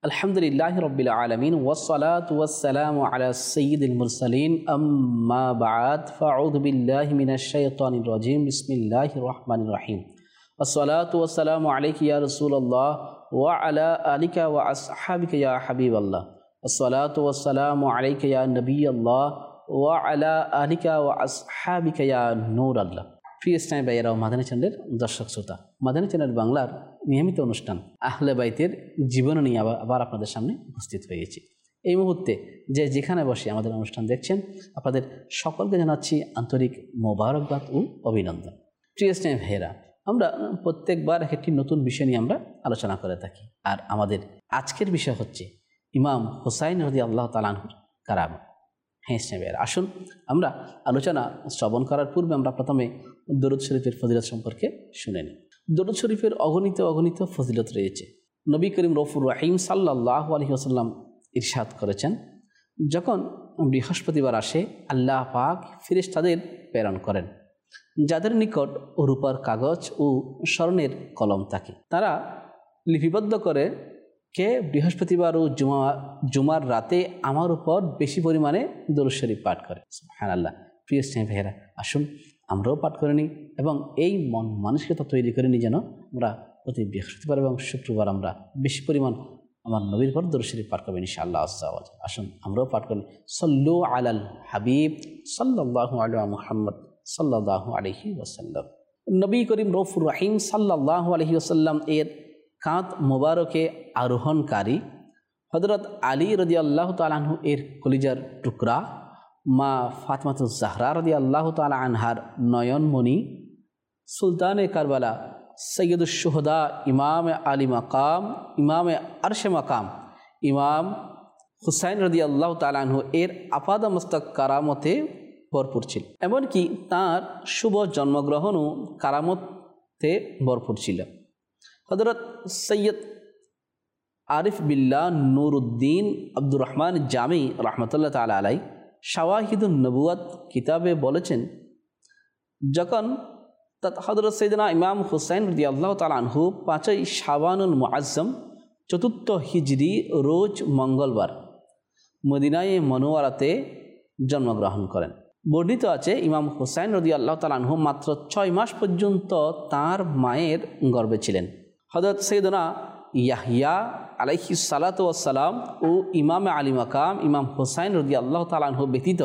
আলহামদুলিল্লাহি রাব্বিল আলামিন ওয়াসসালাতু ওয়াসসালামু আলা সাইয়্যিদিল মুরসালিন আম্মা বা'দ ফাআউযু বিল্লাহি মিনাশ শাইতানির রাজীম বিসমিল্লাহির রহমানির রহিম আসসালাতু ওয়াসসালামু আলাইকা ইয়া রাসূলুল্লাহ ওয়া আলা আলিকা ওয়া আসহাবিকা ইয়া হাবিবাল্লাহ আসসালাতু ওয়াসসালামু আলাইকা ইয়া নবিয়াল্লাহ ওয়া আলা আলিকা ওয়া আসহাবিকা ইয়া নূরাল্লাহ। প্রিয় ইসলামী ভাইয়েরা ও মাদানী চ্যানেলের দর্শক শ্রোতা, মাদানী চ্যানেল বাংলার নিয়মিত অনুষ্ঠান আহলে বাইতের জীবন নিয়ে আবার আপনাদের সামনে উপস্থিত হয়েছি। এই মুহূর্তে যেখানে বসে আমাদের অনুষ্ঠান দেখছেন, আপনাদের সকলকে জানাচ্ছি আন্তরিক মোবারকবাদ ও অভিনন্দন। প্রিয় ইসলামী ভাইয়েরা, আমরা প্রত্যেকবার একটি নতুন বিষয় নিয়ে আমরা আলোচনা করে থাকি, আর আমাদের আজকের বিষয় হচ্ছে ইমাম হুসাইন রাদিয়াল্লাহু তাআলা আনহুর কারামত। হ্যাঁ ইসলামী ভাইয়েরা, আসুন আমরা আলোচনা শ্রবণ করার পূর্বে আমরা প্রথমে দরুদ শরীফের ফজিলত সম্পর্কে শুনে নিই। দরুদ শরীফের অগণিত ফজিলত রয়েছে। নবী করিম রউফুর রহিম সাল্লাল্লাহু আলাইহি ওয়াসাল্লাম ইরশাদ করেছেন, যখন বৃহস্পতিবার আসে আল্লাহ পাক ফেরেশতাদের প্রেরণ করেন, যাদের নিকট রূপার কাগজ ও স্বর্ণের কলম থাকে। তারা লিপিবদ্ধ করে কে বৃহস্পতিবার ও জুমার রাতে আমার উপর বেশি পরিমাণে দরুদ শরীফ পাঠ করে। সুবহানাল্লাহ। প্রিয় ইসলামী ভাইয়েরা, আসুন আমরাও পাঠ করে নিই এবং এই মন মানসিকতা তৈরি করে নিই যেন আমরা প্রতি বৃহস্পতিবার এবং শুক্রবার আমরা বেশি পরিমাণ আমার নবীর পর দরুদ শরীফ পাঠ করবেন ইনশাআল্লাহ। আসুন আমরাও পাঠ করি। সল্লু আলাল হাবিব সাল্লাল্লাহু আলা মুহাম্মদ সাল্লাল্লাহু আলাইহি ওয়াসাল্লাম। নবী করিম রউফুর রহিম সাল্লাল্লাহু আলাইহি ওয়াসাল্লাম এর কাঁধ মোবারকে আরোহণকারী হযরত আলী রাদিয়াল্লাহু তাআলা আনহু এর কলিজার টুকরা মা ফাতিমাতুজ জাহরা রাদিয়াল্লাহু তাআলা আনহার নয়নমণি, সুলতানে কারবালা, সৈয়দুশ শুহাদা, ইমামে আলী মাকাম, ইমামে আরশে মাকাম ইমাম হুসাইন রাদিয়াল্লাহু তাআলা আনহু এর আপাদমস্তক কারামতে ভরপুর ছিল। এমনকি তাঁর শুভ জন্মগ্রহণও কারামতে ভরপুর ছিল। হযরত সৈয়দ আরিফ বিল্লাহ নুরউদ্দিন আব্দুর রহমান জামি রহমতুল্লাহ তাআলা আলাই শাওয়াহিদুন নবুয়াত কিতাবে বলেছেন, যখন হযরত সাইয়েদনা ইমাম হুসাইন রাদিয়াল্লাহু তাআলা আনহু 5ই শাবানুল মুআজ্জম 4th হিজরি রোজ মঙ্গলবার মদিনায়ে মনোয়ারাতে জন্মগ্রহণ করেন। বর্ণিত আছে, ইমাম হুসাইন রাদিয়াল্লাহু তাআলা আনহু মাত্র 6 মাস পর্যন্ত তাঁর মায়ের গর্ভে ছিলেন। হযরত সাইয়েদনা ইয়াহইয়া আলাইহিস সালাতু ওয়াস সালাম ও ইমামে আলী মাকাম ইমাম হুসাইন রাদিয়াল্লাহু তাআলা আনহু ব্যতীত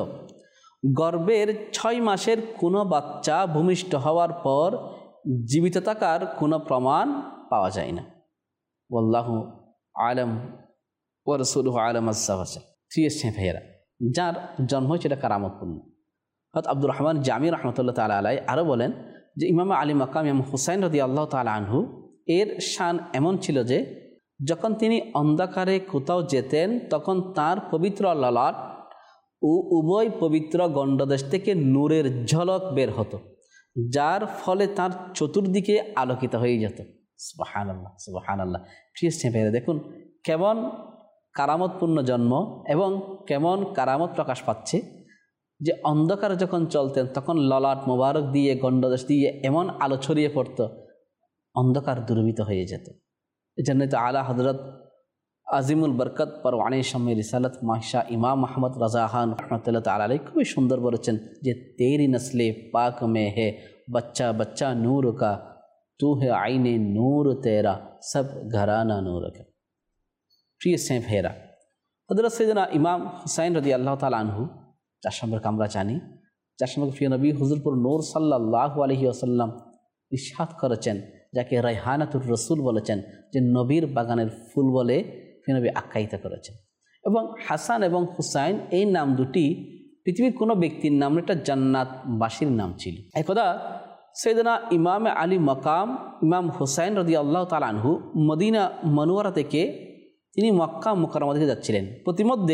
গর্ভের 6 মাসের কোনো বাচ্চা ভূমিষ্ঠ হওয়ার পর জীবিত থাকার কোনো প্রমাণ পাওয়া যায় না। ওয়াল্লাহু আলাম ওয়া রাসূলুহু আলাম আস-সাওয়াব। ভাইয়েরা, যার জন্ম হয়েছে এটা কারামতপূর্ণ। হযরত আব্দুর রহমান জামি রহমতুল্লাহ তাআলা আলাইহি আরও বলেন যে ইমামে আলী মাকাম ইমাম হুসাইন রাদিয়াল্লাহু তাআলা আনহু এর শান এমন ছিল যে যখন তিনি অন্ধকারে কোথাও যেতেন তখন তার পবিত্র ললাট ও উভয় পবিত্র গণ্ডদেশ থেকে নূরের ঝলক বের হতো, যার ফলে তার চতুর্দিকে আলোকিত হয়ে যেত। সুবহানাল্লাহ, সুবহানাল্লাহ। প্রিয় ভাইরা, দেখুন কেমন কারামতপূর্ণ জন্ম এবং কেমন কারামত প্রকাশ পাচ্ছে যে অন্ধকারে যখন চলতেন তখন ললাট মোবারক দিয়ে গণ্ডদেশ দিয়ে এমন আলো ছড়িয়ে পড়তো, অন্ধকার দূরীভূত হয়ে যেত। এজন্য তো আলা হযরত আজিমুল বরকত পরওয়ানে শামে রিসালাত মাহশা ইমাম মোহাম্মদ রাজা খান রহমতুল্লাহ তাআলা আলাইহি খুবই সুন্দর বলেছেন যে তেরি নসলে পাক মে হে বচ্চা বচ্চা নূর কা, তু হে আইনে নূর তেরা সব ঘরানা নূর কা। প্রিয় ভাইয়েরা, হযরত সাইয়েদনা ইমাম হুসাইন রাদিয়াল্লাহু তাআলা আনহু, যার সম্পর্কে আমরা জানি, যার সম্পর্কে প্রিয় নবী হুজুরপুর নূর সাল্লাল্লাহু আলাইহি ওয়াসাল্লাম ইরশাদ করেছেন, যাকে রায়হানাতুর রসুল বলেছেন, যে নবীর বাগানের ফুল বলে নবী আখ্যায়িত করেছেন। এবং হাসান এবং হুসাইন এই নাম দুটি পৃথিবীর কোনো ব্যক্তির নাম, এটা জান্নাতবাসীর নাম ছিল। একদা সাইয়েদনা ইমামে আলী মাকাম ইমাম হুসাইন রাদিয়াল্লাহু তাআলা আনহু মদিনা মনোয়ারা থেকে তিনি মক্কা মুকাররমা দিকে যাচ্ছিলেন। প্রতিমধ্যে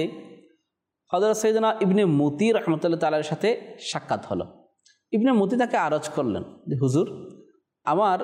হযরত সাইয়েদনা ইবনে মুতি রহমতুল্লাহ তাআলার সাথে সাক্ষাৎ হলো। ইবনে মুতি তাকে আরজ করলেন যে হুজুর, আমার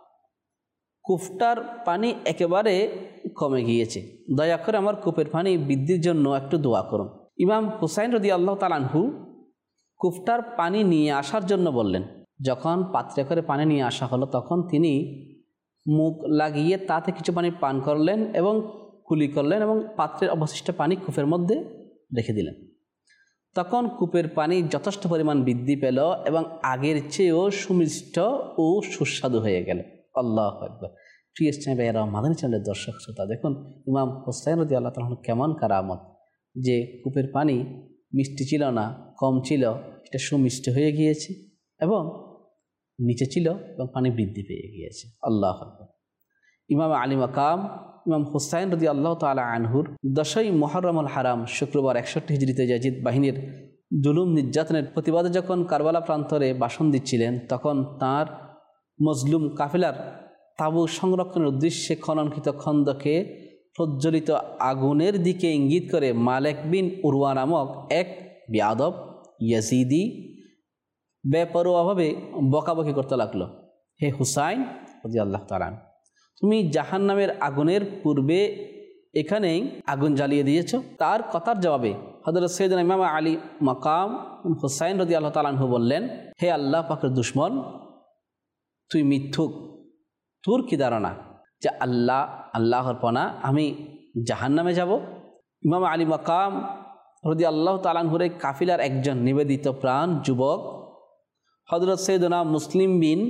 কূপটার পানি একেবারে কমে গিয়েছে, দয়া করে আমার কূপের পানি বৃদ্ধির জন্য একটু দোয়া করুন। ইমাম হুসাইন রাদিয়াল্লাহু তাআলা আনহু কূপটার পানি নিয়ে আসার জন্য বললেন। যখন পাত্রে করে পানি নিয়ে আসা হলো তখন তিনি মুখ লাগিয়ে তাতে কিছু পানি পান করলেন এবং কুলি করলেন এবং পাত্রের অবশিষ্ট পানি কূপের মধ্যে রেখে দিলেন। তখন কূপের পানি যথেষ্ট পরিমাণ বৃদ্ধি পেল এবং আগের চেয়েও সুমিষ্ট ও সুস্বাদু হয়ে গেল। আল্লাহু আকবার। প্রিয় ইসলামী ভাইয়েরা, মাদানী চ্যানেলের দর্শক শ্রোতা, দেখুন ইমাম হুসাইন রাদিয়াল্লাহু তাআলা কেমন কারামত, যে কূপের পানি মিষ্টি ছিল না, কম ছিল, এটা সুমিষ্ট হয়ে গিয়েছে এবং নিচে ছিল এবং পানি বৃদ্ধি পেয়ে গিয়েছে। আল্লাহু আকবার। ইমাম আলী মাকাম ইমাম হুসাইন রাদিয়াল্লাহু তাআলা আনহুর 10ই মুহররমুল হারাম শুক্রবার 61 হিজরিতে ইয়াজিদ বাহিনীর জুলুম নির্যাতনের প্রতিবাদে যখন কারবালা প্রান্তরে ভাষণ দিচ্ছিলেন, তখন তার মজলুম কাফেলার তাবু সংরক্ষণের উদ্দেশ্যে খননকৃত খন্দকে প্রজ্বলিত আগুনের দিকে ইঙ্গিত করে মালেক বিন উরওয়া নামক এক বেয়াদব ইয়াজিদি বেপরোয়াভাবে বকাবকি করতে লাগলো, হে হুসাইন রাদিয়াল্লাহু তাআলা, তুমি জাহান্নামের আগুনের পূর্বে এখানেই আগুন জ্বালিয়ে দিয়েছ। তার কথার জবাবে হযরত সাইয়েদনা ইমাম আলী মাকাম হুসাইন রাদিয়াল্লাহু তাআলা আনহু বললেন, হে আল্লাহ পাকের দুশমন, তুই মিথ্যুক। তোর কি ধারণা যে আল্লাহর পনা আমি জাহান্নামে যাব? ইমাম আলী মাকাম রাদিয়াল্লাহু তাআলা আনহুর কাফিলার একজন নিবেদিত প্রাণ যুবক হযরত সাইয়েদনা মুসলিম বিন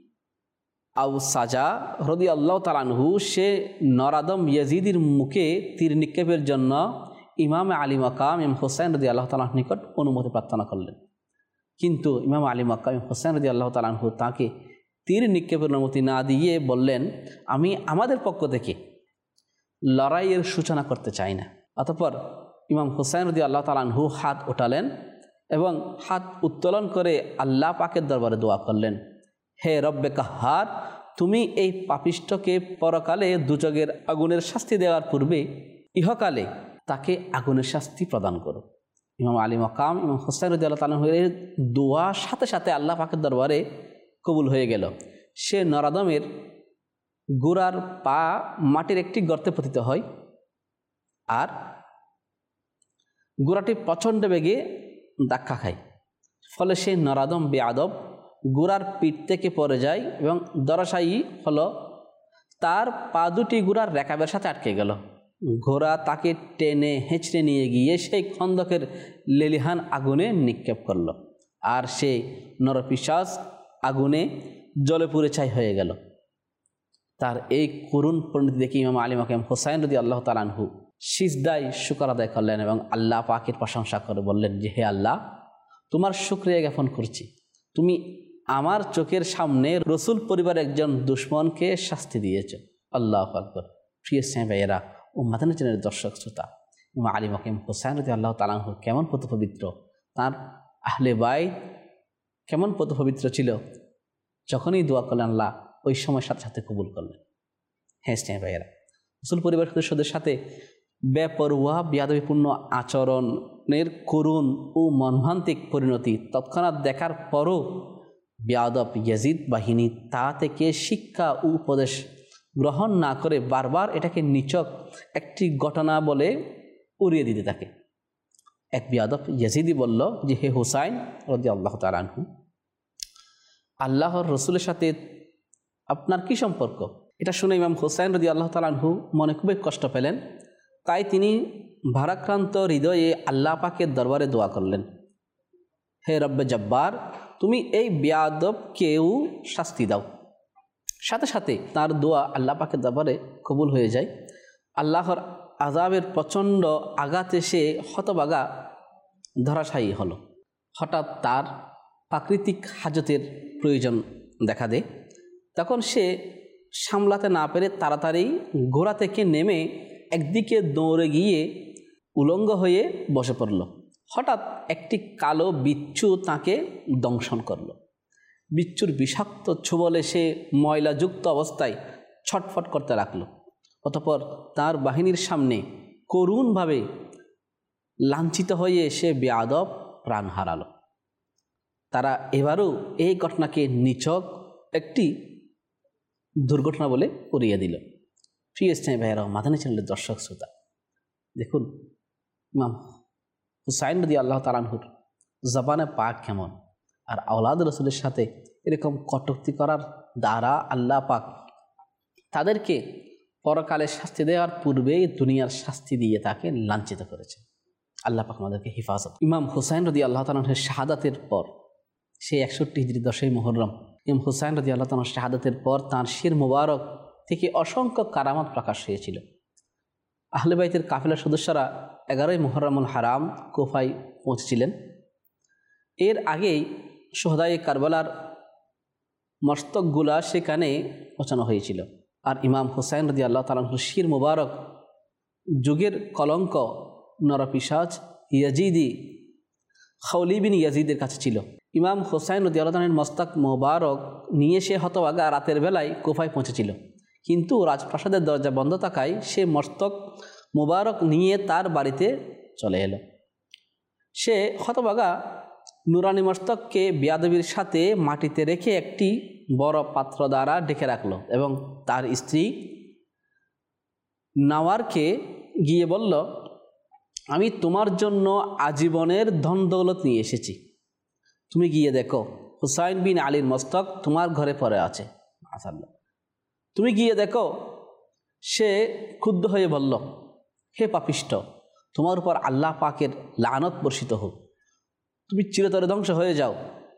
আউসাজা রাদিয়াল্লাহু তাআলা আনহু, সে নরাদম ইয়াজিদির মুখে তীর নিক্ষেপের জন্য ইমাম আলী মাকাম ইমাম হুসাইন রাদিয়াল্লাহু তাআলা আনহুর নিকট অনুমতি প্রার্থনা করলেন। কিন্তু ইমাম আলী মাকাম ইমাম হুসাইন রাদিয়াল্লাহু তাআলা আনহু তাকে তীর নিক্ষেপের অনুমতি না দিয়ে বললেন, আমি আমাদের পক্ষ থেকে লড়াইয়ের সূচনা করতে চাই না। অতঃপর ইমাম হুসাইন রাদিয়াল্লাহু তাআলা আনহু হাত উঠালেন এবং হাত উত্তোলন করে আল্লাহ পাকের দরবারে দোয়া করলেন, হে রব্বে কাহ্হার, তুমি এই পাপিষ্ঠকে পরকালে দুচকের আগুনের শাস্তি দেওয়ার পূর্বে ইহকালে তাকে আগুনের শাস্তি প্রদান করো। ইমাম আলী মাকাম ইমাম হুসাইন রাদিয়াল্লাহু তাআলা আনহুর দোয়া সাথে সাথে আল্লাহ পাকের দরবারে কবুল হয়ে গেল। সে নরাদমের গোড়ার পা মাটির একটি গর্তে পতিত হয় আর গোড়াটি প্রচণ্ড বেগে ধাক্কা খায়। ফলে সে নরাদম বেয়াদব গোড়ার পিঠ থেকে পড়ে যায় এবং দরাশায়ী হলো তার পা দুটি গোড়ার রেকাবের সাথে আটকে গেল। ঘোড়া তাকে টেনে হেঁচড়ে নিয়ে গিয়ে সেই খন্দকের লেলিহান আগুনে নিক্ষেপ করল আর সে নরপিশাচ আগুনে জ্বলে পুড়ে ছাই হয়ে গেল। তার এই করুণ পরিণতি দেখে ইমাম আলী মাকাম হুসাইন রাদিয়াল্লাহু তাআলা আনহু সিজদায় শুকর আদায় করলেন এবং আল্লাহ পাকের প্রশংসা করে বললেন যে, হে আল্লাহ, তোমার শুকরিয়া জ্ঞাপন করছি, তুমি আমার চোখের সামনে রসুল পরিবারের একজন দুশমনকে শাস্তি দিয়েছ। আল্লাহু আকবার। প্রিয় ইসলামী ভাইয়েরা ও মাদানী চ্যানেলের দর্শক শ্রোতা, ইমাম আলী মাকাম হুসাইন রাদিয়াল্লাহু তাআলা আনহু কেমন পবিত্র, তার আহলে বাইত কেমন পবিত্র ছিল, যখনই দোয়া করলেন আল্লাহ ওই সময় সাথে সাথে কবুল করলেন। হ্যাঁ ইসলামী ভাইয়েরা, রসুল পরিবারের সদস্যদের সাথে বেপরোয়া বেয়াদবিপূর্ণ আচরণের করুণ ও মর্মান্তিক পরিণতি তৎক্ষণাৎ দেখার পরও বেয়াদব ইয়াজিদ বাহিনী তা থেকে শিক্ষা ও উপদেশ গ্রহণ না করে বারবার এটাকে নিছক একটি ঘটনা বলে উড়িয়ে দিতে থাকে। এক বেয়াদব ইয়াজিদি বলল যে, হে হুসাইন রাদিয়াল্লাহু তাআলা আনহু, আল্লাহর রসুলের সাথে আপনার কি সম্পর্ক? এটা শুনে ইমাম হুসাইন রাদিয়াল্লাহু তাআলা আনহু মনে খুবই কষ্ট পেলেন। তাই তিনি ভারাক্রান্ত হৃদয়ে আল্লাহ পাকের দরবারে দোয়া করলেন, হে রব্বে জব্বার, তুমি এই বেয়াদবকেও শাস্তি দাও। সাথে সাথে তার দোয়া আল্লাহ পাকের দরবারে কবুল হয়ে যায়। আল্লাহর আযাবের প্রচণ্ড আঘাতে সে হতবাগা ধরাশায়ী হলো। হঠাৎ তার প্রাকৃতিক হাজতের প্রয়োজন দেখা দেয়। তখন সে সামলাতে না পেরে তাড়াতাড়ি ঘোড়া থেকে নেমে একদিকে দৌড়ে গিয়ে উলঙ্গ হয়ে বসে পড়ল। হঠাৎ একটি কালো বিচ্ছু তাকে দংশন করল। বিচ্ছুর বিষাক্ত ছোবলে সে ময়লাযুক্ত অবস্থায় ছটফট করতে লাগল। অতঃপর তার বাহিনীর সামনে করুণভাবে লাঞ্ছিত হয়ে সে বেয়াদব প্রাণ হারালো। তারা এবারও এই ঘটনাকে নিছক একটি দুর্ঘটনা বলে উড়িয়ে দিল। প্রিয় ইসলামী ভাইয়েরা, মাদানী চ্যানেলের দর্শক শ্রোতা, দেখুন ইমাম হুসাইন রাদিয়াল্লাহু তাআলা আনহুর জবানে পাক কেমন, আর আওলাদ রসুলের সাথে এরকম কটূক্তি করার দ্বারা আল্লাহ পাক তাদেরকে পরকালে শাস্তি দেওয়ার পূর্বে দুনিয়ার শাস্তি দিয়ে তাকে লাঞ্ছিত করেছে। আল্লাহ পাক আমাদেরকে হেফাজত। ইমাম হুসাইন রাদিয়াল্লাহু তাআলার শাহাদাতের পর, সেই 61 হিজরি 10ই মুহররম, ইমাম হুসাইন রাদিয়াল্লাহু তাআলার শাহাদাতের পর তাঁর শির মুবারক থেকে অসংখ্য কারামাত প্রকাশ হয়েছিল। আহলে বাইতের কাফেলার সদস্যরা 11ই মুহররমুল হারাম কুফায় পৌঁছেছিলেন। এর আগেই শুহাদায়ে কারবালার মস্তকগুলা সেখানে পৌঁছানো হয়েছিল। আর ইমাম হুসাইন রাদিয়াল্লাহু তাআলার শির মুবারক যুগের কলঙ্ক নরপিশাচ ইয়াজিদি খাওলি বিন ইয়াজিদের কাছে ছিল। ইমাম হুসাইন রাদিয়াল্লাহু তাআলার মস্তক মুবারক নিয়ে সে হতভাগা রাতের বেলায় কুফায় পৌঁছেছিল, কিন্তু রাজপ্রাসাদের দরজা বন্ধ থাকায় সে মস্তক মুবারক নিয়ে তার বাড়িতে চলে এলো। সে হতভাগা নুরানি মস্তককে বেয়াদবির সাথে মাটিতে রেখে একটি বড় পাত্র দ্বারা ঢেকে রাখলো এবং তার স্ত্রী নাওয়ারকে গিয়ে বলল, আমি তোমার জন্য আজীবনের ধন দৌলত নিয়ে এসেছি, তুমি গিয়ে দেখো হুসাইন বিন আলীর মস্তক তোমার ঘরে পড়ে আছে, মাশাআল্লাহ, তুমি গিয়ে দেখো। সে ক্ষুব্ধ হয়ে বলল, হে পাপিষ্ট, তোমার উপর আল্লাহ পাকের লানত বর্ষিত হোক, তুমি চিরতরে ধ্বংস হয়ে যাও।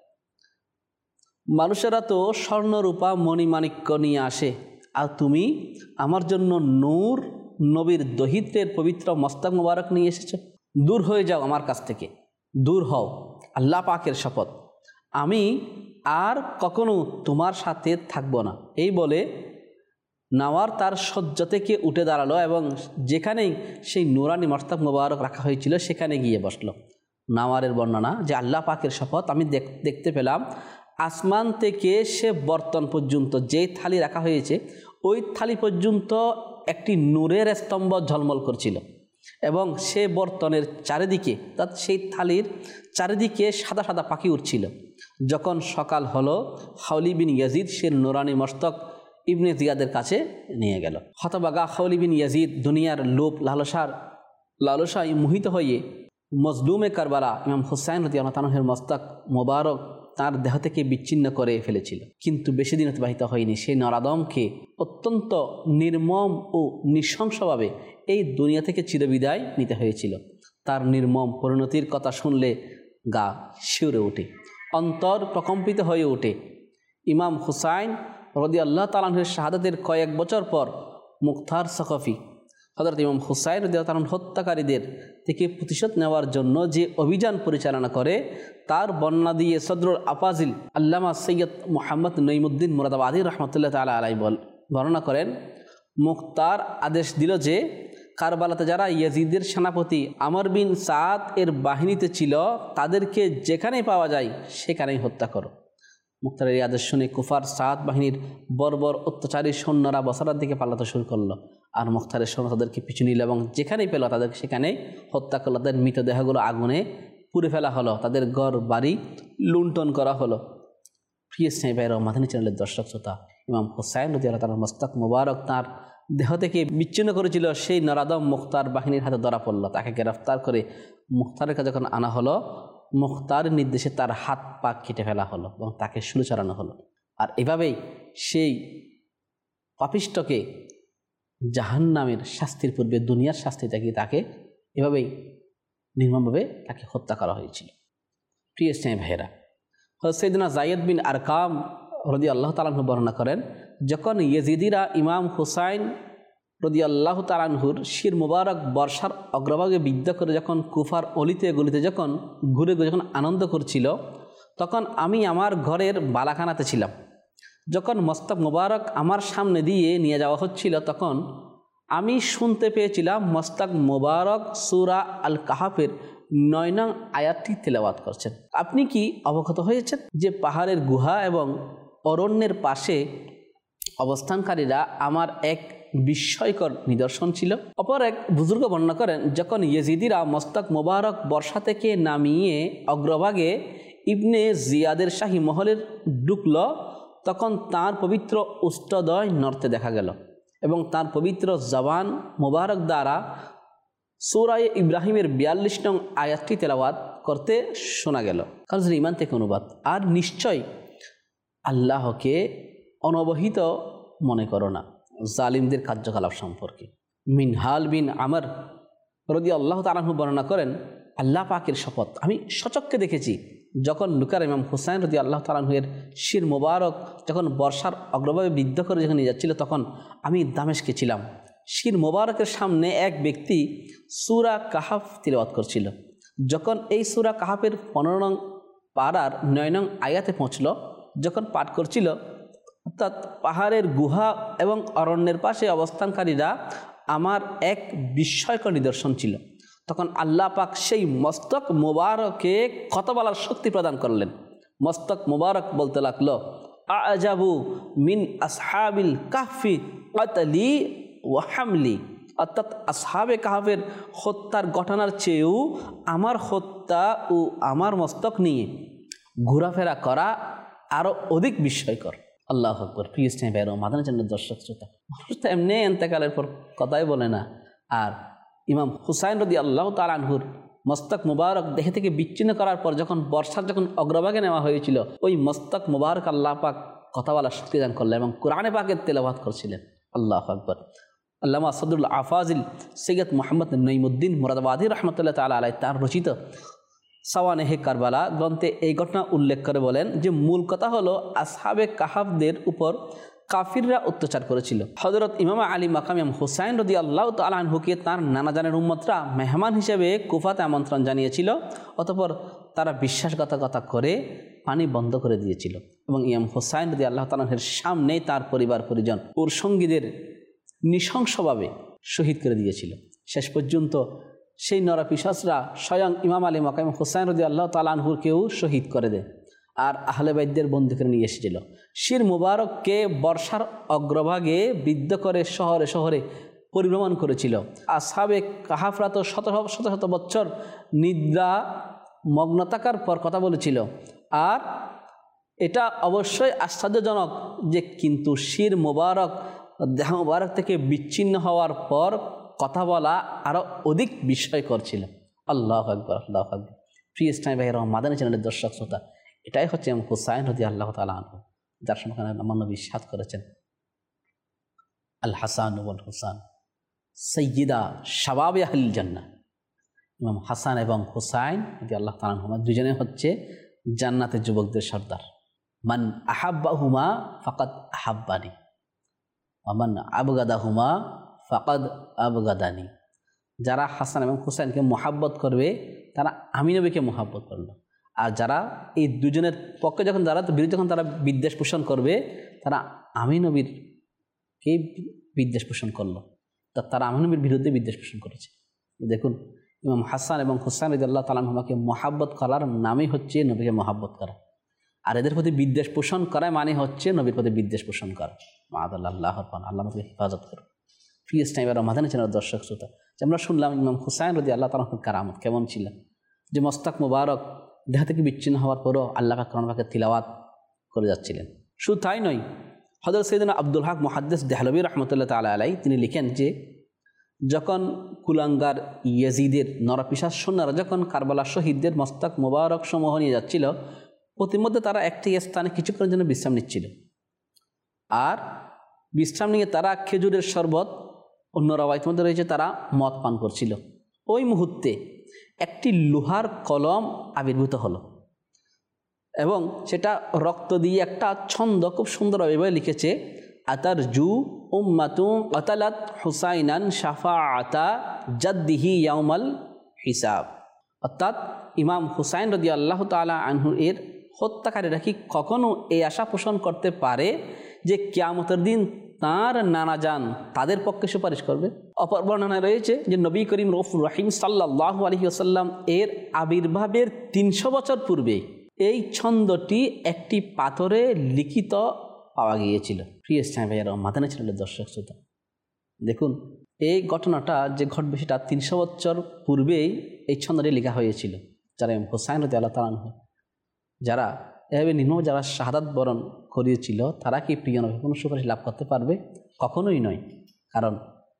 মানুষেরা তো স্বর্ণ রূপা মণিমাণিক্য নিয়ে আসে, আর তুমি আমার জন্য নূর নবীর দহিত্রের পবিত্র মস্তক মুবারক নিয়ে এসেছো। দূর হয়ে যাও আমার কাছ থেকে, দূর হও, আল্লাহ পাকের শপথ, আমি আর কখনো তোমার সাথে থাকবো না। এই বলে নাওয়ার তার শয্যা থেকে উঠে দাঁড়ালো এবং যেখানেই সেই নুরানি মস্তক মুবারক রাখা হয়েছিল সেখানে গিয়ে বসলো। নাওয়ারের বর্ণনা যে আল্লাহ পাকের শপথ, আমি দেখতে পেলাম আসমান থেকে সে বর্তন পর্যন্ত যেই থালি রাখা হয়েছে ওই থালি পর্যন্ত একটি নূরের স্তম্ভ ঝলমল করছিল এবং সে বর্তনের চারিদিকে, অর্থাৎ সেই থালির চারিদিকে সাদা সাদা পাখি উঠছিল। যখন সকাল হলো, খাওলি বিন ইয়াজিদ সে নুরানি মস্তক ইবনে জিয়াদের কাছে নিয়ে গেল। হতবাগা খাওলি বিন ইয়াজিদ দুনিয়ার লোভ লালসায় মোহিত হয়ে মজলুমে কারবালা ইমাম হুসাইন রাদিয়াল্লাহু তাআলার মস্তক মোবারক তার দেহ থেকে বিচ্ছিন্ন করে ফেলেছিল। কিন্তু বেশি দিন অতিবাহিত হয়নি, সেই নরাদমকে অত্যন্ত নির্মম ও নৃশংসভাবে এই দুনিয়া থেকে চিরবিদায় নিতে হয়েছিল। তার নির্মম পরিণতির কথা শুনলে গা শিউরে ওঠে, অন্তর প্রকম্পিত হয়ে ওঠে। ইমাম হুসাইন রাদিয়াল্লাহু তাআলার শাহাদাতের কয়েক বছর পর মুখতার সাকফি হযরত ইমাম হুসাইন রাদিয়াল্লাহু তাআলা হত্যাকারীদের থেকে প্রতিশোধ নেওয়ার জন্য যে অভিযান পরিচালনা করে তার বর্ণনা দিয়ে সদরুল আফাজিল আল্লামা সৈয়দ মুহাম্মদ নঈমুদ্দিন মুরাদাবাদী রহমতুল্লাহ তাআলা আলাইহি বর্ণনা করেন, মুখতার আদেশ দিল যে কারবালাতে যারা ইয়াজিদের সেনাপতি আমর বিন সাদ এর বাহিনীতে ছিল তাদেরকে যেখানেই পাওয়া যায় সেখানেই হত্যা করো। মুখতারের এই আদেশ শুনে কুফার সাদ বাহিনীর বর্বর অত্যাচারী সৈন্যরা বসরার দিকে পালাতে শুরু করলো, আর মুখতারের সৈন্য তাদেরকে পিছু নিল এবং যেখানেই পেল তাদেরকে সেখানেই হত্যা করলো। তাদের মৃতদেহগুলো আগুনে পুড়ে ফেলা হলো, তাদের ঘর বাড়ি লুণ্ঠন করা হলো। প্রিয় স্নেহ ভাইরা, মাদানী চ্যানেলের দর্শক শ্রোতা, ইমাম হুসাইন রাদিয়াল্লাহু তাআলার মস্তক মুবারক তার দেহ থেকে বিচ্ছিন্ন করেছিল সেই নরাদম মুখতার বাহিনীর হাতে ধরা পড়ল। তাকে গ্রেফতার করে মুখতারের কাছে যখন আনা হলো, মুখতারের নির্দেশে তার হাত পা কেটে ফেলা হলো এবং তাকে শুলে চড়ানো হলো। আর এভাবেই সেই পাপিষ্টকে জাহান্নামের শাস্তির পূর্বে দুনিয়ার শাস্তি থেকে তাকে এভাবেই নির্মমভাবে তাকে হত্যা করা হয়েছিল। প্রিয় স্নেহ ভাইয়েরা, সাইয়েদনা যায়েদ বিন আরকাম রাদিয়াল্লাহু তাআলা আনহু বর্ণনা করেন, যখন ইয়াজিদিরা ইমাম হুসাইন রাদিয়াল্লাহু তাআলা আনহুর শির মুবারক বর্ষার অগ্রভাগে বিদ্ধ করে যখন কুফার অলিতে গলিতে যখন ঘুরে যখন আনন্দ করছিল, তখন আমি আমার ঘরের বালাখানাতে ছিলাম। যখন মস্তক মুবারক আমার সামনে দিয়ে নিয়ে যাওয়া হচ্ছিল তখন আমি শুনতে পেয়েছিলাম মস্তক মুবারক সূরা আল কাহাফের 9 নং আয়াতটি তেলাওয়াত করছেন। আপনি কি অবগত হয়েছেন যে পাহাড়ের গুহা এবং অরণ্যের পাশে অবস্থানকারীরা আমার এক বিস্ময়কর নিদর্শন ছিল। অপর এক বুজুর্গ বর্ণনা করেন, যখন ইয়েজিদিরা মস্তক মুবারক বর্ষা থেকে নামিয়ে অগ্রভাগে ইবনে জিয়াদের শাহী মহলের ঢুকল, তখন তার পবিত্র উষ্টদয় নড়তে দেখা গেল এবং তার পবিত্র জবান মুবারক দ্বারা সূরা ইব্রাহিমের 42 নং আয়াতটি তেলাওয়াত করতে শোনা গেল। কাজের ইমান থেকে অনুবাদ, আর নিশ্চয় আল্লাহকে অনবহিত মনে করো না, জালিমদের কার্যকলাপ সম্পর্কে। মিনহাল বিন আমর রাদিয়াল্লাহু তাআলা আনহু বর্ণনা করেন, আল্লাহ পাকের শপথ, আমি সচক্ষে দেখেছি যখন লুকার ইমাম হুসাইন রাদিয়াল্লাহু তাআলা আনহু এর শির মোবারক যখন বর্ষার অগ্রভাগে বিদ্ধ করে যখন নিয়ে যাচ্ছিল, তখন আমি দামেস্কে ছিলাম। শির মোবারকের সামনে এক ব্যক্তি সূরা কাহাফ তিলাওয়াত করছিল। যখন এই সূরা কাহাফের 15 নং পারার 9 নং আয়াতে পৌঁছল, যখন পাঠ করছিল, অর্থাৎ পাহাড়ের গুহা এবং অরণ্যের পাশে অবস্থানকারীরা আমার এক বিস্ময়কর নিদর্শন ছিল। তখন আল্লাহ পাক সেই মস্তক মোবারকে কথা বলার শক্তি প্রদান করলেন। মস্তক মোবারক বলতে লাগলো, আজাবু মিন আসহাবিল কাহফি কাতলি ওয়া হামলি, অর্থাৎ আসহাবে কাহফের হত্যার ঘটনার চেয়েও আমার হত্যা ও আমার মস্তক নিয়ে ঘোরাফেরা করা আরও অধিক বিস্ময়কর। আল্লাহু আকবার। প্রিয় স্নেহ ভাইয়েরা, মাদানী চ্যানেলের দর্শক শ্রোতা, মানুষ তো এমনি এন্তেকালের পর কথাই বলে না। আর ইমাম হুসাইন রাদিয়াল্লাহু তাআলা আনহুর মস্তক মুবারক দেহে থেকে বিচ্ছিন্ন করার পর যখন বর্ষার যখন অগ্রভাগে নেওয়া হয়েছিল, ওই মস্তক মুবারক আল্লাহ পাক কথা বলার শক্তি দান করলেন এবং কোরআনে পাকের তেলাওয়াত করছিলেন। আল্লাহু আকবার। আল্লামা আসাদুল আফাজিল সৈয়দ মোহাম্মদ নঈমুদ্দিন মুরাদাবাদী রহমতুল্লাহ তাআলা আলাইহি তার রচিত সাওয়ানেহে কারবালা গ্রন্থে এই ঘটনা উল্লেখ করে বলেন যে মূল কথা হলো আসহাবে কাহাফদের উপর কাফিররা অত্যাচার করেছিল। হযরত ইমাম আলী মাকাম ইমাম হুসাইন রাদিয়াল্লাহু তাআলা আনহুকে তার নানাজানের উম্মতরা মেহমান হিসেবে কুফাতে আমন্ত্রণ জানিয়েছিল। অতঃপর তারা বিশ্বাসঘাতকতা করে পানি বন্ধ করে দিয়েছিল এবং ইমাম হুসাইন রাদিয়াল্লাহু তাআলা আনহুর সামনেই তার পরিবার পরিজন ওর সঙ্গীদের নৃশংসভাবে শহীদ করে দিয়েছিল। শেষ পর্যন্ত সেই নরপিশাচরা স্বয়ং ইমাম আলী মাকাম হুসাইন রাদিয়াল্লাহু তাআলা আনহুকেও শহীদ করে দেয় আর আহলে বাইতদের বন্দী করে নিয়ে এসেছিল। শির মুবারককে বর্ষার অগ্রভাগে বিদ্ধ করে শহরে শহরে পরিভ্রমণ করেছিল। আসহাবে কাহাফরা তো শত শত বছর নিদ্রা মগ্ন থাকার পর কথা বলেছিল। আর এটা অবশ্যই আশ্চর্যজনক যে কিন্তু শির মুবারক দেহ মুবারক থেকে বিচ্ছিন্ন হওয়ার পর কথা বলা আরও অধিক বিস্ময়কর ছিল। আল্লাহু আকবার, আল্লাহু আকবার। প্রিয় ইসলামী ভাইয়েরা, মাদানী চ্যানেলের দর্শক শ্রোতা, এটাই হচ্ছে ইমাম হুসাইন রাদিয়াল্লাহু তাআলা আনহু, যার সম্পর্কে আমার নবী ইরশাদ করেছেন, আল হাসান ওয়াল হুসান সাইয়্যিদা শাবাবে আহলিল জান্নাহ। ইমাম হাসান এবং হুসাইন রাদিয়াল্লাহু তাআলা আনহুমা দুজনে হচ্ছে জান্নাতের যুবকদের সর্দার। মান আহাব্বাহুমা ফাকাদ আহাব্বানি ওয়া মান আবগাদাহুমা ফাকাদ আবগাদানি। যারা হাসান এবং হুসাইনকে মোহাব্বত করবে তারা আমি নবীকে মোহাব্বত করলো, আর যারা এই দুজনের পক্ষে যখন যারা বিরুদ্ধে যখন তারা বিদ্বেষ পোষণ করবে তারা আমি নবীরকে বিদ্বেষ পোষণ করলো, তারা আমি নবীর বিরুদ্ধে বিদ্বেষ পোষণ করেছে। দেখুন, ইমাম হাসান এবং হুসাইন রাদিয়াল্লাহু তাআলা আনহুমাকে মোহাব্বত করার নামই হচ্ছে নবীকে মোহাব্বত করা, আর এদের প্রতি বিদ্বেষ পোষণ করা মানে হচ্ছে নবীর প্রতি বিদ্বেষ পোষণ করা। মাআদাল্লাহ, আল্লাহর পান, আল্লাহ আমাকে হেফাজত করো। প্রিয় ইসলামী মাদানী চ্যানেলের দর্শক শ্রোতা, যে আমরা শুনলাম ইমাম হুসাইন রাদিয়াল্লাহু তাআলা আনহুর কারামত কেমন ছিল, যে মস্তক মুবারক দেহ থেকে বিচ্ছিন্ন হওয়ার পরও আল্লাহ পাক কোরআন পাকের তিলাওয়াত করে যাচ্ছিলেন। শুধু তাই নয়, হযরত সাইয়েদনা আব্দুল হক মুহাদ্দিস দেহলভী রহমতুল্লাহ তাআলা আলাইহি তিনি লিখেন যে যখন কুলাঙ্গার ইয়াজিদের নরপিশাচ সৈন্যরা যখন কারবালা শহীদদের মস্তক মুবারক সমূহ নিয়ে যাচ্ছিল, প্রতিমধ্যে তারা একটি স্থানে কিছুক্ষণের জন্য বিশ্রাম নিচ্ছিল, আর বিশ্রাম নিয়ে তারা খেজুরের শরবত, অন্য রাওয়ায়াতের মধ্যে রয়েছে তারা মদ পান করছিল। ওই মুহূর্তে একটি লোহার কলম আবির্ভূত হলো এবং সেটা রক্ত দিয়ে একটা ছন্দ খুব সুন্দরভাবে লিখেছে, আতার জু উম্মাতু কাতালাত হুসাইনান শাফাআতা জাদ্দিহি ইয়াউমাল হিসাব। অর্থাৎ ইমাম হুসাইন রাদিয়াল্লাহু তাআলা আনহু এর হত্যাকারীরা কি কখনো এই আশা পোষণ করতে পারে যে কিয়ামতের দিন তার নানাজান তাদের পক্ষে সুপারিশ করবে? অপর বর্ণনায় রয়েছে যে নবী করিম রউফুর রহিম সাল্লাল্লাহু আলাইহি ওয়াসাল্লাম এর আবির্ভাবের 300 বছর পূর্বে এই ছন্দটি একটি পাথরে লিখিত পাওয়া গিয়েছিল। প্রিয় ইসলামী ভাইয়েরা, মাদানী চ্যানেলের দর্শক শ্রোতা, দেখুন এই ঘটনাটা যে ঘটবে সেটা 300 বছর পূর্বেই এই ছন্দটি লেখা হয়েছিল। যারা হুসাইন রাদিয়াল্লাহু তাআলা আনহু যারা এভাবে নির্মম যারা শাহাদাত বরণ করিয়েছিল, তারা কি প্রিয় নবী কোনো সুপারিশ লাভ করতে পারবে? কখনোই নয়। কারণ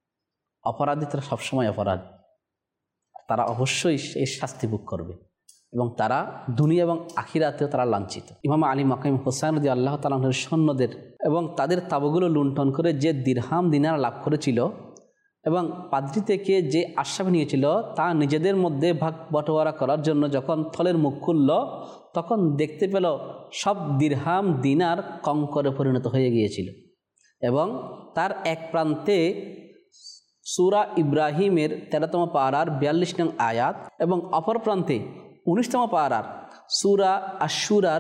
অপরাধী তারা সবসময় অপরাধ, তারা অবশ্যই এই শাস্তি ভোগ করবে এবং তারা দুনিয়া এবং আখিরাতেও তারা লাঞ্ছিত। ইমাম আলী মাকাম হোসাইন রাদিয়াল্লাহু তাআলা আনহুর সৈন্যদের এবং তাদের তাবুগুলো লুণ্ঠন করে যে দিরহাম দিনার লাভ করেছিল এবং পাদ্রী থেকে যে আশ্বাস নিয়েছিল তা নিজেদের মধ্যে ভাগ বটোয়ারা করার জন্য যখন থলের মুখ খুলল তখন দেখতে পেল সব দিরহাম দিনার কঙ্করে পরিণত হয়ে গিয়েছিল এবং তার এক প্রান্তে সূরা ইব্রাহিমের 13তম পারার 42 নং আয়াত এবং অপর প্রান্তে 19তম পারার সূরা আশ-শুরার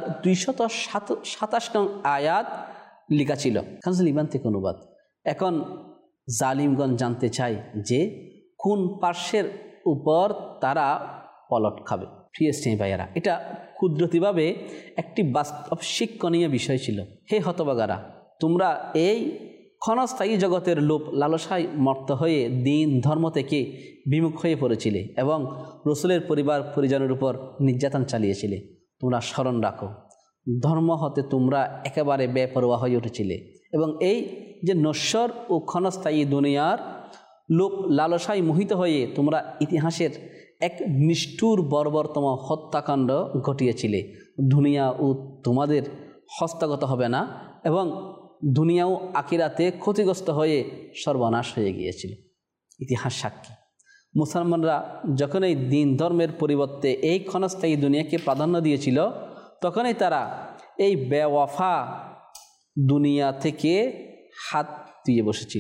227 নং আয়াত লেখা ছিল। কানজুল ঈমান থেকে অনুবাদ। এখন জালিমগণ জানতে চায় যে কোন পার্শ্বের উপর তারা পলট খাবে। প্রিয় স্নেহী ভাইয়েরা, এটা কুদরতিভাবে একটি বাস্তব শিক্ষণীয় বিষয় ছিল। হে হতভাগারা, তোমরা এই ক্ষণস্থায়ী জগতের লোভ লালসায় মত্ত হয়ে দিন ধর্ম থেকে বিমুখ হয়ে পড়েছিলে এবং রসুলের পরিবার পরিজনের উপর নির্যাতন চালিয়েছিলে। তোমরা স্মরণ রাখো, ধর্ম হতে তোমরা একেবারে বেপরোয়া হয়ে উঠেছিলে এবং এই যে নশ্বর ও ক্ষণস্থায়ী দুনিয়ার লোভ লালসায় মোহিত হয়ে তোমরা ইতিহাসের এক নিষ্ঠুর বর্বরতম হত্যাকাণ্ড ঘটিয়েছিলে। দুনিয়া ও তোমাদের হস্তগত হবে না এবং দুনিয়া ও আখিরাতে ক্ষতিগ্রস্ত হয়ে সর্বনাশ হয়ে গিয়েছিল। ইতিহাস সাক্ষী, মুসলমানরা যখন এই দিন ধর্মের পরিবর্তে এই ক্ষণস্থায়ী দুনিয়াকে প্রাধান্য দিয়েছিল তখনই তারা এই বেওয়াফা দুনিয়া থেকে হাত দিয়ে বসেছিল।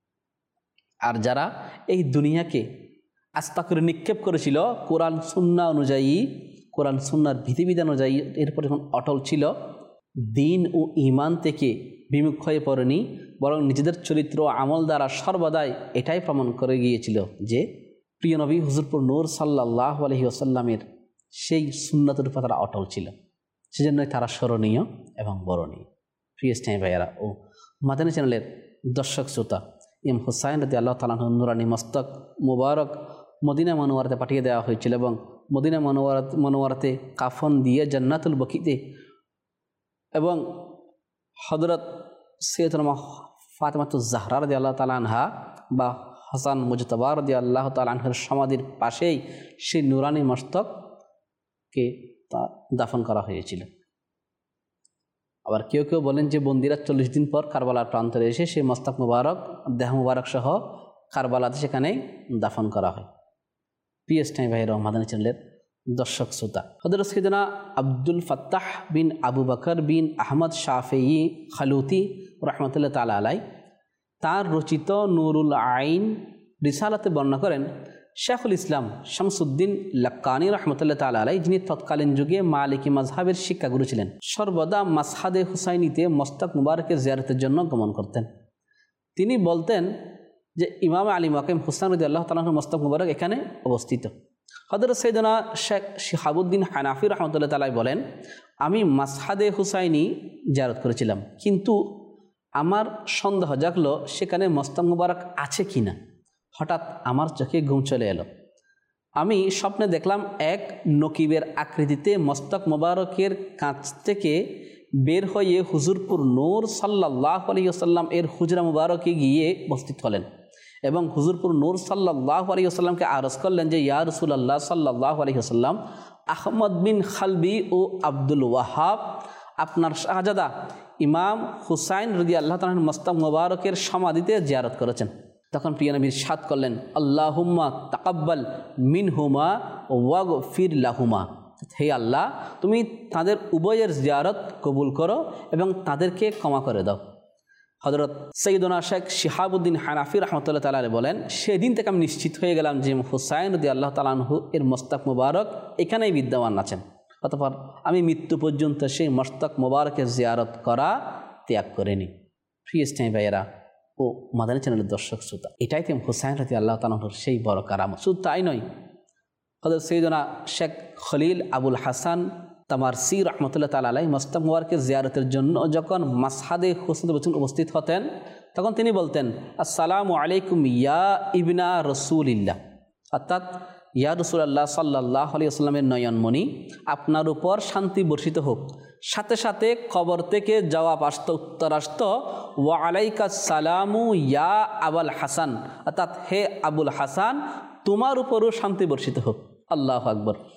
আর যারা এই দুনিয়াকে আস্থা করে নিক্ষেপ করেছিল কোরআন সুন্নাহ অনুযায়ী, কোরআন সুন্নাহর বিধিবিধান অনুযায়ী এরপর যখন অটল ছিল, দিন ও ঈমান থেকে বিমুখ হয়ে পড়েনি, বরং নিজেদের চরিত্র আমল দ্বারা সর্বদাই এটাই প্রমাণ করে গিয়েছিল যে প্রিয় নবী হুজুরপুর নূর সাল্লাল্লাহু আলাইহি ওয়াসাল্লামের সেই সুন্নাতের উপর তারা অটল ছিল। সেজন্যই তারা স্মরণীয় এবং বরণীয়। প্রিয় স্নেহী ভাইয়েরা ও মাদানী চ্যানেলের দর্শক শ্রোতা, ইমাম হুসাইন রাদিয়াল্লাহু তাআলা আনহুর নুরানি মস্তক মুবারক মদিনা মনোয়ারাতে পাঠিয়ে দেওয়া হয়েছিল এবং মদিনা মনোয়ারাতে কাফন দিয়ে জান্নাতুল বকিতে এবং হযরত সৈয়দা ফাতেমাতুজ জাহরা রাদিয়াল্লাহু তাআলা আনহা বা হাসান মুজতাবা রাদিয়াল্লাহু তাআলা আনহার সমাধির পাশেই সেই নুরানি মস্তককে দাফন করা হয়েছিল। আবার কেউ কেউ বলেন যে বন্দিরা 40 দিন পর কারবালার প্রান্তরে এসে সেই মস্তক মুবারক, দেহ মুবারক সহ কারবালাতে সেখানে দাফন করা হয়। প্রিয় স্নেহী ভাইয়েরা, মাদানী চ্যানেলের দর্শক শ্রোতা, হযরত সাইয়েদনা আব্দুল ফাত্তাহ বিন আবু বকর বিন আহমদ শাফেয়ী খালুতি রাহমাতুল্লাহ তাআলা আলাই তার রচিত নুরুল আইন রিসালাতে বর্ণনা করেন শেখুল ইসলাম শামসুদ্দিন লাক্কানি রাহমাতুল্লাহ তাআলা আলাই, যিনি তৎকালীন যুগে মালিকি মাযহাবের শিক্ষাগুরু ছিলেন, সর্বদা মাসহাদে হুসাইনিতে মস্তক মুবারকের জিয়ারতের জন্য গমন করতেন। তিনি বলতেন যে ইমাম আলী মাকাম হুসাইন রাদিয়াল্লাহু তাআলা আনহুর মস্তক মুবারক এখানে অবস্থিত। হযরত সাইয়েদনা শেখ শিহাবুদ্দিন হানাফি রাহমাতুল্লাহ তাআলা বলেন, আমি মাসহাদে হুসাইনি জিয়ারত করেছিলাম, কিন্তু আমার সন্দেহ জাগলো সেখানে মস্তক মুবারক আছে কিনা। হঠাৎ আমার চোখে ঘুম চলে এলো। আমি স্বপ্নে দেখলাম এক নকিবের আকৃতিতে মস্তক মুবারকের কাছ থেকে বের হয়ে হুজুরপুর নূর সাল্লাল্লাহু আলাইহি ওয়াসাল্লাম এর হুজরা মুবারকে গিয়ে উপস্থিত হলেন এবং হুজুরপুর নূর সাল্লাল্লাহু আলাইহি ওয়াসাল্লামকে আরজ করলেন যে ইয়া রাসূলুল্লাহ সাল্লাল্লাহু আলাইহি ওয়াসাল্লাম, আহমদ বিন খালবি ও আব্দুল ওয়াহাব আপনার শাহজাদা ইমাম হুসাইন রাদিয়াল্লাহু তাআলার মস্তক মুবারকের সমাধিতে জিয়ারত করেছেন। তখন প্রিয় নবী ইরশাদ করলেন, আল্লাহুম্মা তাকাব্বাল মিনহুমা ওয়াগফির লাহুমা, হে আল্লাহ, তুমি তাদের উভয়ের জিয়ারত কবুল করো এবং তাদেরকে ক্ষমা করে দাও। হযরত সাইয়েদনা শেখ শিহাবুদ্দিন হানাফি রাহমাতুল্লাহ তাআলা বলেন, সেদিন থেকে আমি নিশ্চিত হয়ে গেলাম যে হুসাইন রাদিয়াল্লাহু তাআলা আনহু এর মস্তক মুবারক এখানেই বিদ্যমান আছেন। অতঃপর আমি মৃত্যু পর্যন্ত সেই মস্তক মুবারকের জিয়ারত করা ত্যাগ করিনি। প্রিয় স্নেহী ভাইয়েরা ও মাদানী চ্যানেলের দর্শক শ্রোতা, এটাই তো হুসাইন রাদিয়াল্লাহু তাআলা আনহুর সেই বড় কারামত। শুধু তাই নয়, হযরত সাইয়েদনা শেখ খলিল আবুল হাসান তামারসি রাহমাতুল্লাহ তাআলা আলাইহি মস্তক মুবারকের জিয়ারতের জন্য যখন মাসহাদে হুসাইন উপস্থিত হতেন তখন তিনি বলতেন, আসসালামু আলাইকুম ইয়া ইবনা রাসূলিল্লাহ, অর্থাৎ ইয়া রাসূলুল্লাহ সাল্লাল্লাহু আলাইহি ওয়াসাল্লামের নয়নমণি, আপনার উপর শান্তি বর্ষিত হোক। সাথে সাথে কবর থেকে জবাব আসত, উত্তর আসত, ওয়া আলাইকাস সালামু ইয়া আবুল হাসান, অর্থাৎ হে আবুল হাসান, তোমার উপরও শান্তি বর্ষিত হোক। আল্লাহু আকবার।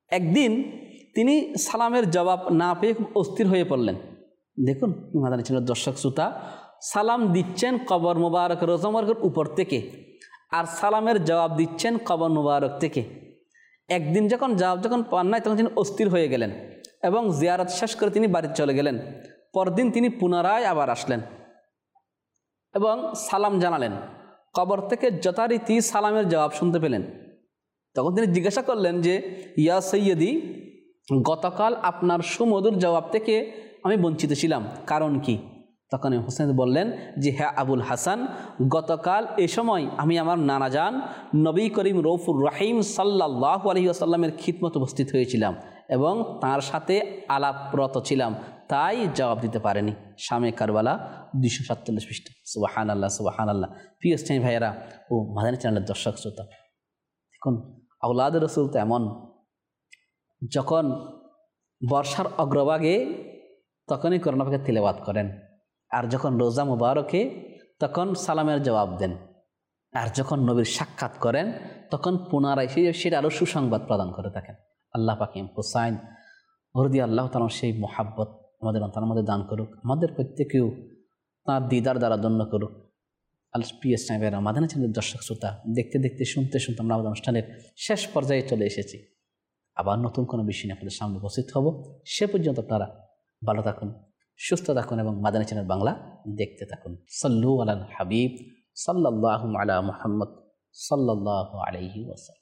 একদিন তিনি সালামের জবাব না পেয়ে খুব অস্থির হয়ে পড়লেন। দেখুন মাদানী চ্যানেলের দর্শক শ্রোতা, সালাম দিচ্ছেন কবর মুবারক রোজা মুবারকের উপর থেকে, আর সালামের জবাব দিচ্ছেন কবর মুবারক থেকে। একদিন যখন জবাব পান নাই তখন তিনি অস্থির হয়ে গেলেন এবং জিয়ারত শেষ করে তিনি বাড়িতে চলে গেলেন। পরদিন তিনি পুনরায় আবার আসলেন এবং সালাম জানালেন। কবর থেকে যথারীতি সালামের জবাব শুনতে পেলেন। তখন তিনি জিজ্ঞাসা করলেন যে, ইয়া সৈয়দি, গতকাল আপনার সুমধুর জবাব থেকে আমি বঞ্চিত ছিলাম, কারণ কি? তখন হোসেন বললেন যে, হ্যাঁ আবুল হাসান, গতকাল এ সময় আমি আমার নানাজান নবী করিম রউফুর রহিম সাল্লাল্লাহু আলাইহি ওয়াসাল্লামের খিদমত উপস্থিত হয়েছিলাম এবং তার সাথে আলাপরত ছিলাম, তাই জবাব দিতে পারেনি। শামে কারবালা 247 পৃষ্ঠা। সুবহানাল্লাহ সুবহানাল্লাহ। প্রিয় ইসলামী ভাইয়েরা ও মাদানী চ্যানেলের দর্শক শ্রোতা, দেখুন আওলাদ রসুল তো এমন, যখন বর্ষার অগ্রভাগে তখনই কোরআন পাকে তিলাওয়াত করেন, আর যখন রোজা মুবারকে তখন সালামের জবাব দেন, আর যখন নবীর সাক্ষাৎ করেন তখন পুনরায় সেটা আরও সুসংবাদ প্রদান করে থাকেন। আল্লাহ পাক হুসাইন হরদি আল্লাহ তাআলা সেই মোহাব্বত আমাদের অন্তরের মধ্যে দান করুক, আমাদের প্রত্যেকেও তাঁর দিদার দ্বারা ধন্য করুক। পিএস সাহেবের মাদানী চ্যানেলের দর্শক শ্রোতা, দেখতে দেখতে শুনতে শুনতে আমরা আমাদের অনুষ্ঠানের শেষ পর্যায়ে চলে এসেছি। আবার নতুন কোনো বিষয় নিয়ে আপনাদের সামনে উপস্থিত হব। সে পর্যন্ত আপনারা ভালো থাকুন, সুস্থ থাকুন এবং মাদানী চ্যানেল বাংলা দেখতে থাকুন। সাল্লু আলাল হাবিব সাল্লাল্লাহু আলা মুহাম্মদ সাল্লাল্লাহু আলাইহি ওয়াসাল্লাম।